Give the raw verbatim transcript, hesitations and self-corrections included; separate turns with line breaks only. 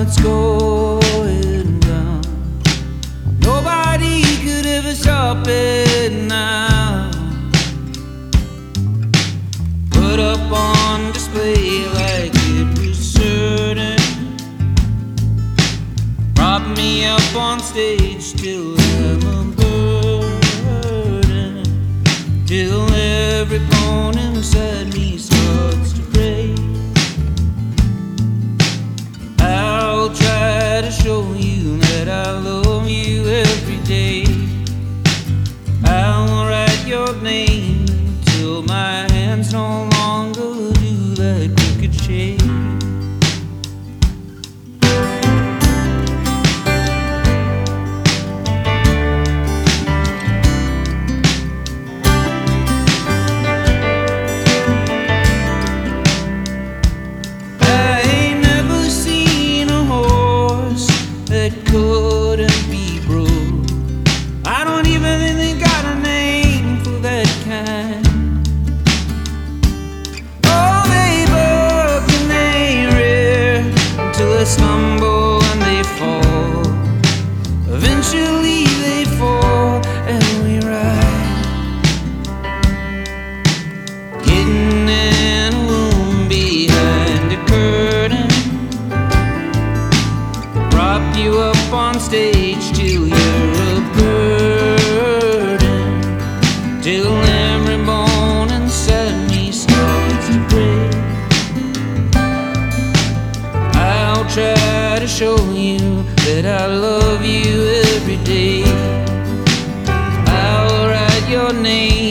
starts going down. Nobody could ever stop it now. Put up on display like it was certain. Prop me up on stage till I'm a burden, till every bone inside me starts to break. I'll try to show you that I love you every day. I'll write your name till my hands no longer do that crooked shake. Couldn't be broke. I don't even think they got a name for that kind. Oh, they buck and they rear until they stumble and they fall. Eventually they fall and we ride, hidden in a room behind a curtain. Prop you up on stage till you're a burden, till every bone inside me starts to break. I'll try to show you that I love you every day. I'll write your name